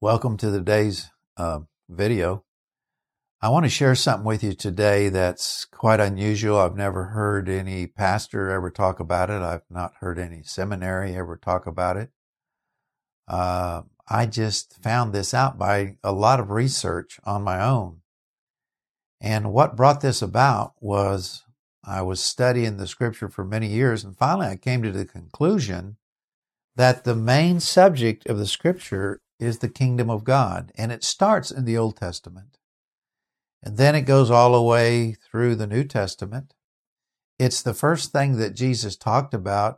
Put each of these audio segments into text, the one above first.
Welcome to today's video. I want to share something with you today that's quite unusual. I've never heard any pastor ever talk about it. I've not heard any seminary ever talk about it. I just found this out by a lot of research on my own. And what brought this about was I was studying the scripture for many years, and finally I came to the conclusion that the main subject of the scripture is the kingdom of God. And it starts in the Old Testament. And then it goes all the way through the New Testament. It's the first thing that Jesus talked about.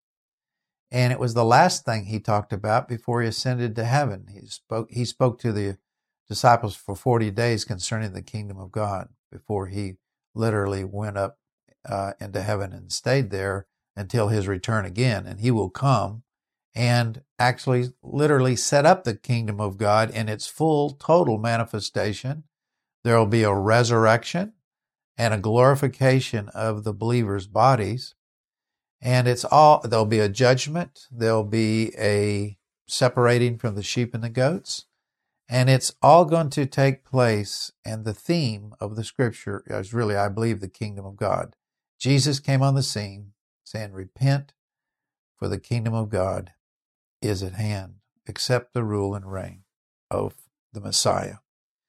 And it was the last thing he talked about before he ascended to heaven. He spoke to the disciples for 40 days concerning the kingdom of God before he literally went up into heaven and stayed there until his return again. And he will come and actually literally set up the kingdom of God in its full, total manifestation. There will be a resurrection and a glorification of the believers' bodies. And there'll be a judgment. There'll be a separating from the sheep and the goats. And it's all going to take place. And the theme of the scripture is really, I believe, the kingdom of God. Jesus came on the scene saying, repent, for the kingdom of God is at hand. Accept the rule and reign of the Messiah.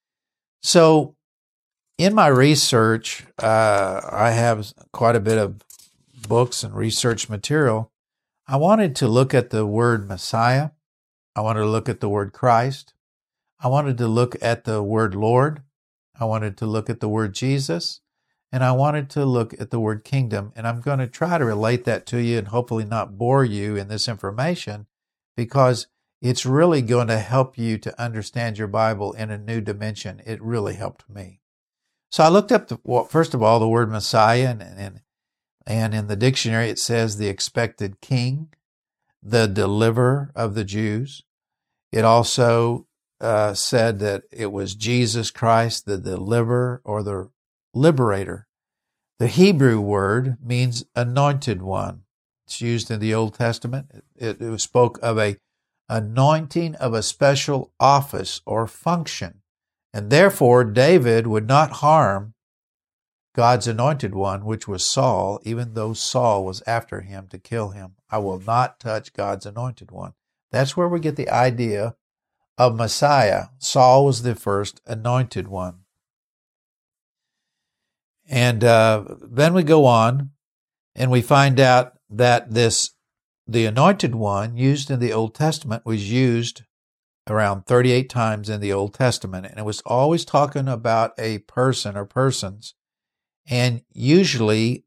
So in my research, I have quite a bit of books and research material. I wanted to look at the word Messiah. I wanted to look at the word Christ. I wanted to look at the word Lord. I wanted to look at the word Jesus. And I wanted to look at the word kingdom. And I'm going to try to relate that to you and hopefully not bore you in this information, because it's really going to help you to understand your Bible in a new dimension. It really helped me. So I looked up, first of all, the word Messiah, and in the dictionary it says the expected king, the deliverer of the Jews. It also said that it was Jesus Christ, the deliverer or the liberator. The Hebrew word means anointed one. It's used in the Old Testament. It spoke of a anointing of a special office or function. And therefore, David would not harm God's anointed one, which was Saul, even though Saul was after him to kill him. I will not touch God's anointed one. That's where we get the idea of Messiah. Saul was the first anointed one. And then we go on and we find out that the anointed one used in the Old Testament was used around 38 times in the Old Testament. And it was always talking about a person or persons. And usually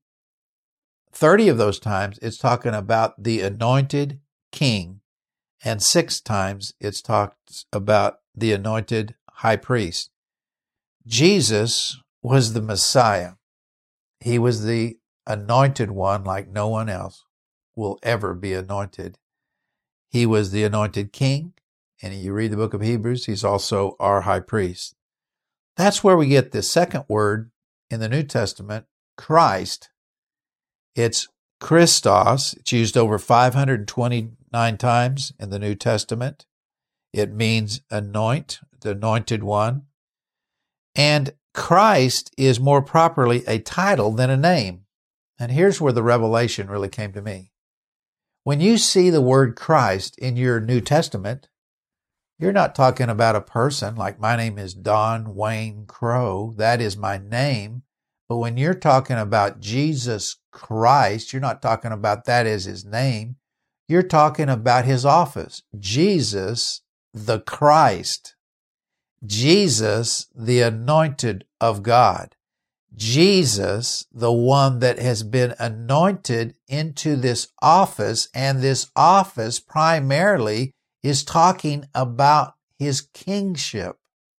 30 of those times it's talking about the anointed king. And 6 times it's talked about the anointed high priest. Jesus was the Messiah. He was the anointed one like no one else will ever be anointed. He was the anointed king, and you read the book of Hebrews, he's also our high priest. That's where we get the second word in the New Testament, Christ. It's Christos. It's used over 529 times in the New Testament. It means anoint, the anointed one. And Christ is more properly a title than a name. And here's where the revelation really came to me. When you see the word Christ in your New Testament, you're not talking about a person like my name is Don Wayne Crow. That is my name. But when you're talking about Jesus Christ, you're not talking about that as his name. You're talking about his office. Jesus the Christ. Jesus the anointed of God. Jesus, the one that has been anointed into this office, and this office primarily is talking about his kingship.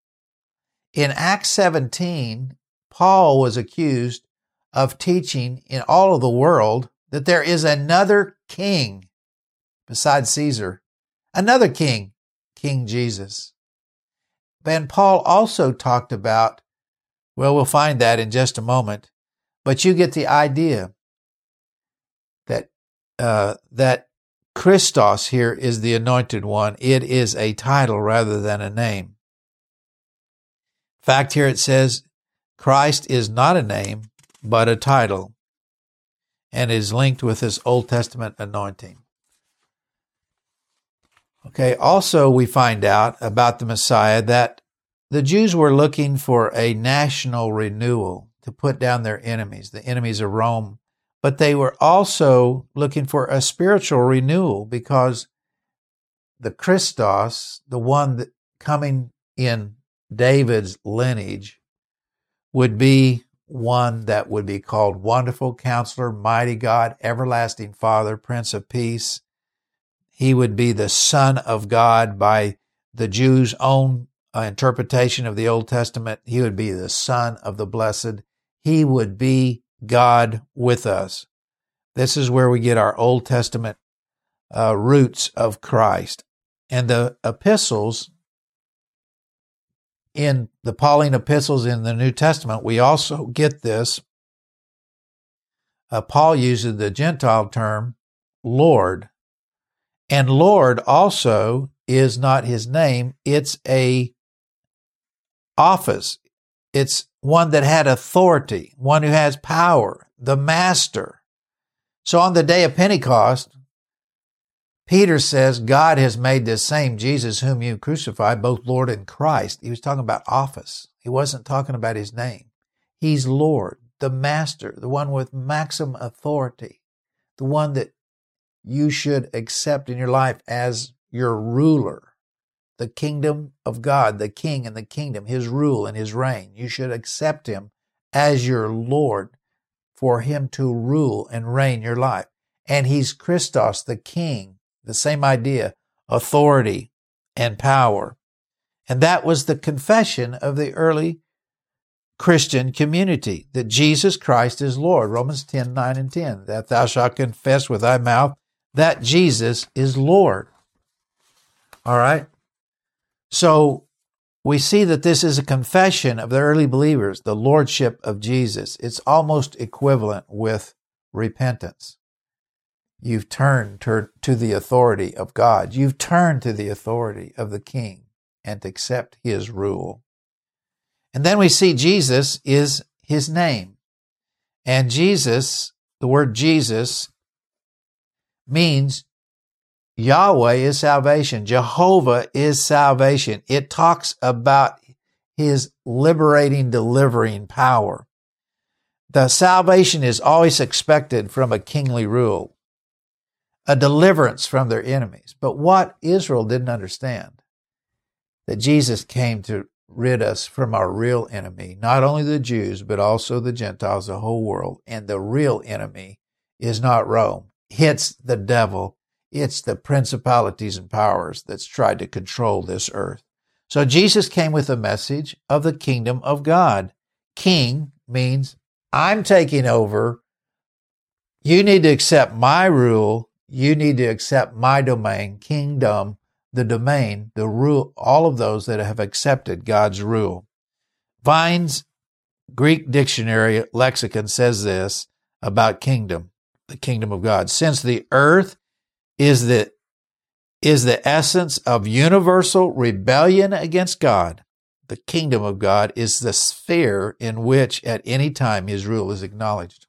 In Acts 17, Paul was accused of teaching in all of the world that there is another king besides Caesar, another king, King Jesus. And Paul also talked about, well, we'll find that in just a moment, but you get the idea that Christos here is the anointed one. It is a title rather than a name. In fact, here it says Christ is not a name, but a title, and is linked with this Old Testament anointing. Okay, also we find out about the Messiah that the Jews were looking for a national renewal to put down their enemies, the enemies of Rome, but they were also looking for a spiritual renewal because the Christos, the one that coming in David's lineage, would be one that would be called Wonderful Counselor, Mighty God, Everlasting Father, Prince of Peace. He would be the Son of God by the Jews' own interpretation of the Old Testament. He would be the Son of the Blessed. He would be God with us. This is where we get our Old Testament roots of Christ. And the epistles, in the Pauline epistles in the New Testament, we also get this. Paul uses the Gentile term Lord. And Lord also is not his name. It's a office. It's one that had authority, one who has power, the master. So on the day of Pentecost, Peter says, God has made this same Jesus whom you crucified, both Lord and Christ. He was talking about office. He wasn't talking about his name. He's Lord, the master, the one with maximum authority, the one that you should accept in your life as your ruler, the kingdom of God, the king and the kingdom, his rule and his reign. You should accept him as your Lord for him to rule and reign your life. And he's Christos, the king, the same idea, authority and power. And that was the confession of the early Christian community, that Jesus Christ is Lord. Romans 10:9 and 10, that thou shalt confess with thy mouth that Jesus is Lord. All right? So we see that this is a confession of the early believers, the lordship of Jesus. It's almost equivalent with repentance. You've turned to the authority of God. You've turned to the authority of the King and to accept his rule. And then we see Jesus is his name. And Jesus, the word Jesus, means Yahweh is salvation. Jehovah is salvation. It talks about his liberating, delivering power. The salvation is always expected from a kingly rule, a deliverance from their enemies. But what Israel didn't understand, that Jesus came to rid us from our real enemy, not only the Jews, but also the Gentiles, the whole world. And the real enemy is not Rome. It's the devil. It's the principalities and powers that's tried to control this earth. So Jesus came with a message of the kingdom of God. King means I'm taking over. You need to accept my rule. You need to accept my domain, kingdom, the domain, the rule, all of those that have accepted God's rule. Vine's Greek dictionary lexicon says this about kingdom, the kingdom of God. Since the earth is the essence of universal rebellion against God, the kingdom of God is the sphere in which at any time his rule is acknowledged.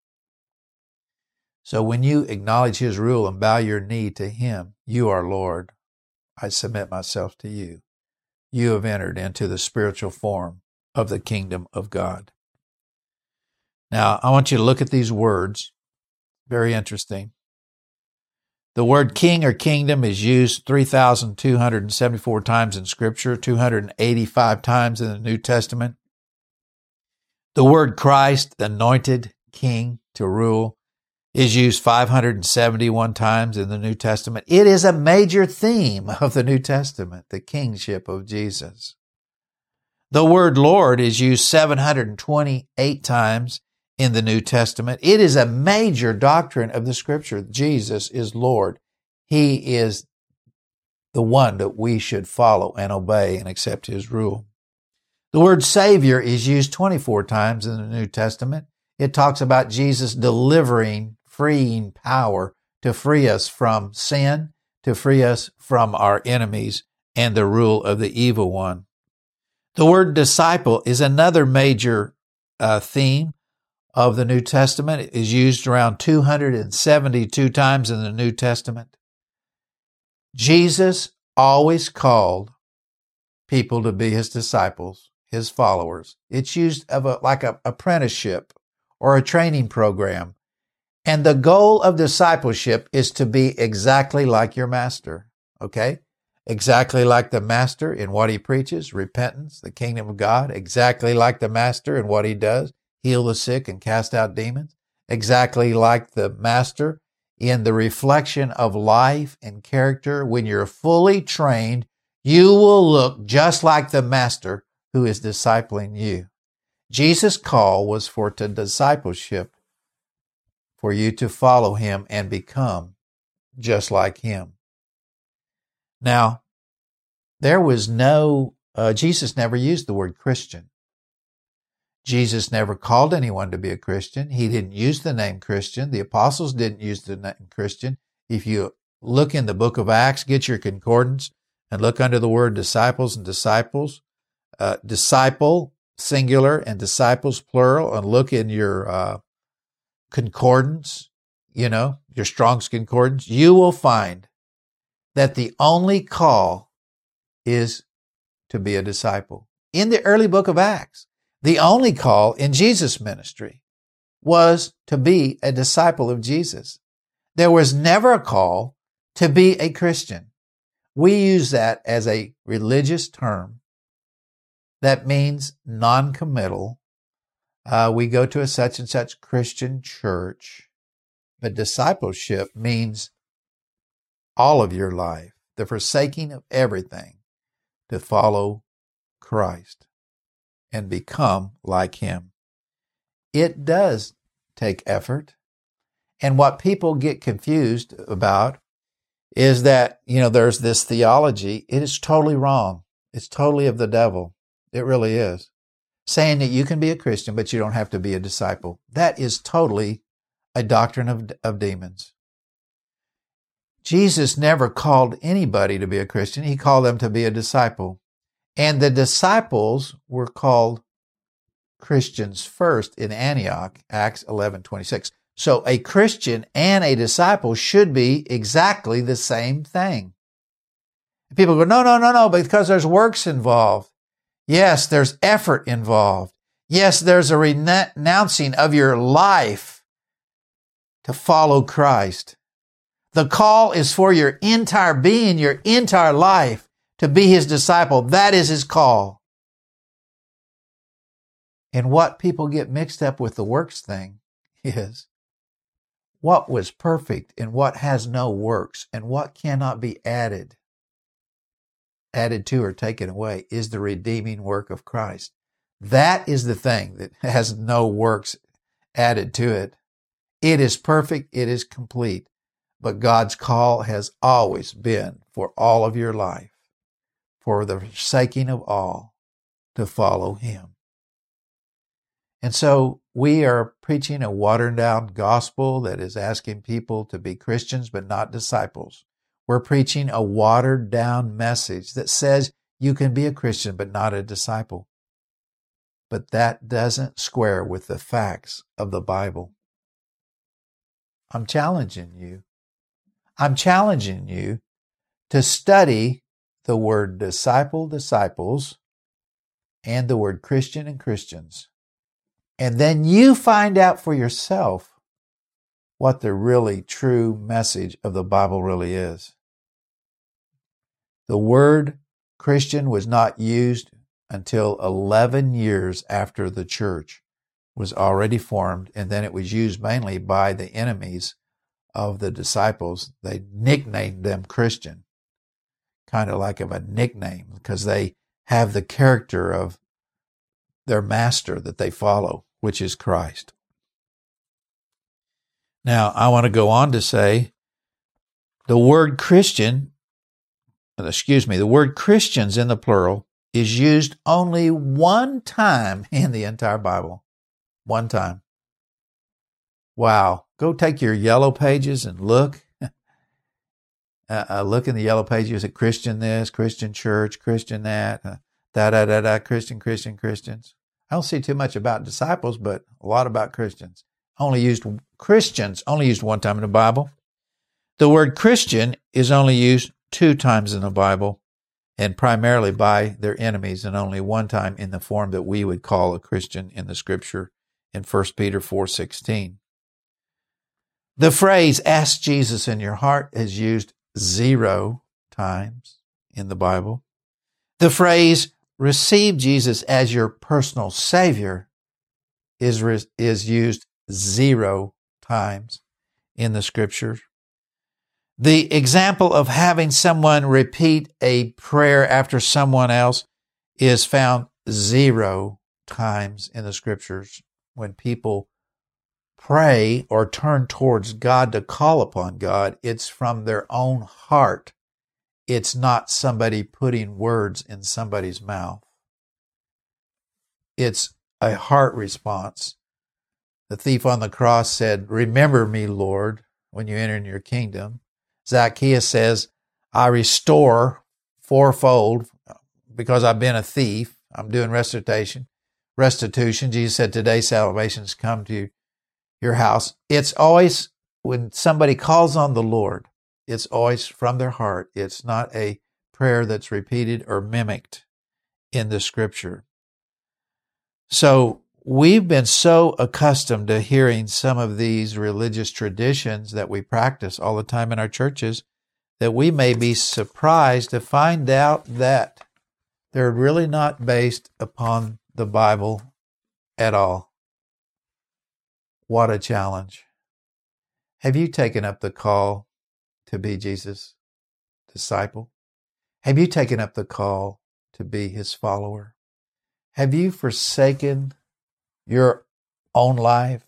So when you acknowledge his rule and bow your knee to him, you are Lord. I submit myself to you. You have entered into the spiritual form of the kingdom of God. Now, I want you to look at these words. Very interesting. The word king or kingdom is used 3,274 times in Scripture, 285 times in the New Testament. The word Christ, the anointed king to rule, is used 571 times in the New Testament. It is a major theme of the New Testament, the kingship of Jesus. The word Lord is used 728 times in the New Testament. It is a major doctrine of the Scripture. Jesus is Lord. He is the one that we should follow and obey and accept his rule. The word Savior is used 24 times in the New Testament. It talks about Jesus delivering, freeing power to free us from sin, to free us from our enemies and the rule of the evil one. The word disciple is another major theme of the New Testament. It is used around 272 times in the New Testament. Jesus always called people to be his disciples, his followers. It's used like an apprenticeship or a training program. And the goal of discipleship is to be exactly like your master, okay? Exactly like the master in what he preaches, repentance, the kingdom of God. Exactly like the master in what he does, heal the sick and cast out demons. Exactly like the master in the reflection of life and character. When you're fully trained, you will look just like the master who is discipling you. Jesus' call was for discipleship, for you to follow him and become just like him. Now, there was Jesus never used the word Christian. Jesus never called anyone to be a Christian. He didn't use the name Christian. The apostles didn't use the name Christian. If you look in the book of Acts, get your concordance and look under the word disciples and disciples, disciple, singular, and disciples, plural, and look in your concordance, your Strong's Concordance, you will find that the only call is to be a disciple. In the early book of Acts, the only call in Jesus' ministry was to be a disciple of Jesus. There was never a call to be a Christian. We use that as a religious term that means non-committal. We go to a such and such Christian church. But discipleship means all of your life, the forsaking of everything to follow Christ and become like him. It does take effort. And what people get confused about is that, there's this theology. It is totally wrong. It's totally of the devil. It really is. Saying that you can be a Christian, but you don't have to be a disciple. That is totally a doctrine of demons. Jesus never called anybody to be a Christian. He called them to be a disciple. And the disciples were called Christians first in Antioch, Acts 11:26. So a Christian and a disciple should be exactly the same thing. People go, no, because there's works involved. Yes, there's effort involved. Yes, there's a renouncing of your life to follow Christ. The call is for your entire being, your entire life to be his disciple. That is his call. And what people get mixed up with the works thing is what was perfect and what has no works and what cannot be added to or taken away is the redeeming work of Christ. That is the thing that has no works added to it. It is perfect. It is complete. But God's call has always been for all of your life, for the forsaking of all, to follow him. And so we are preaching a watered down gospel that is asking people to be Christians but not disciples. We're preaching a watered down message that says you can be a Christian but not a disciple. But that doesn't square with the facts of the Bible. I'm challenging you. I'm challenging you to study the word disciple, disciples, and the word Christian and Christians. And then you find out for yourself what the really true message of the Bible really is. The word Christian was not used until 11 years after the church was already formed, and then it was used mainly by the enemies of the disciples. They nicknamed them Christian, kind of like a nickname, because they have the character of their master that they follow, which is Christ. Now, I want to go on to say the word Christians in the plural is used only one time in the entire Bible. One time. Wow. Go take your yellow pages and look look in the yellow pages at Christian this, Christian church, Christian that, Christians. I don't see too much about disciples, but a lot about Christians. Christians only used one time in the Bible. The word Christian is only used 2 times in the Bible, and primarily by their enemies, and only 1 time in the form that we would call a Christian in the Scripture in 1 Peter 4:16. The phrase, ask Jesus in your heart, is used 0 times in the Bible. The phrase, receive Jesus as your personal Savior, is used 0 times in the Scriptures. The example of having someone repeat a prayer after someone else is found 0 times in the Scriptures. When people pray or turn towards God to call upon God, it's from their own heart. It's not somebody putting words in somebody's mouth. It's a heart response. The thief on the cross said, remember me, Lord, when you enter in your kingdom. Zacchaeus says, I restore 4-fold because I've been a thief. I'm doing restitution. Jesus said, today salvation's come to your house. It's always, when somebody calls on the Lord, it's always from their heart. It's not a prayer that's repeated or mimicked in the Scripture. So we've been so accustomed to hearing some of these religious traditions that we practice all the time in our churches that we may be surprised to find out that they're really not based upon the Bible at all. What a challenge. Have you taken up the call to be Jesus' disciple? Have you taken up the call to be his follower? Have you forsaken your own life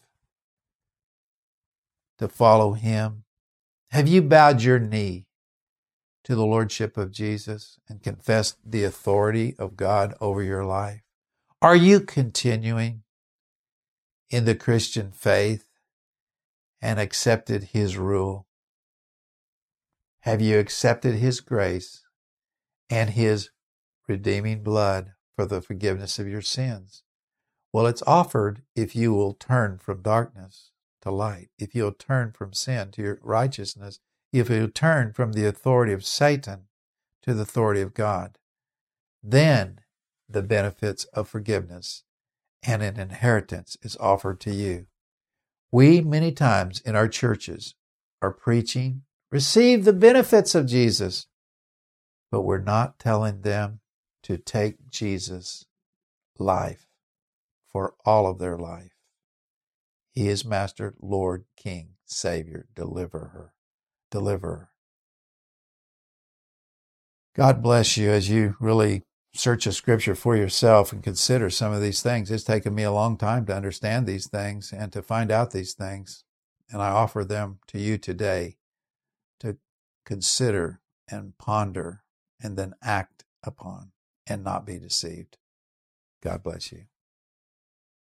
to follow him? Have you bowed your knee to the lordship of Jesus and confessed the authority of God over your life? Are you continuing in the Christian faith and accepted his rule? Have you accepted his grace and his redeeming blood for the forgiveness of your sins? Well, it's offered if you will turn from darkness to light, if you'll turn from sin to your righteousness, if you'll turn from the authority of Satan to the authority of God. Then the benefits of forgiveness and an inheritance is offered to you. We, many times in our churches, are preaching, receive the benefits of Jesus, but we're not telling them to take Jesus' life for all of their life. He is Master, Lord, King, Savior, Deliverer. God bless you as you really search the Scripture for yourself and consider some of these things. It's taken me a long time to understand these things and to find out these things, and I offer them to you today to consider and ponder and then act upon and not be deceived. God bless you.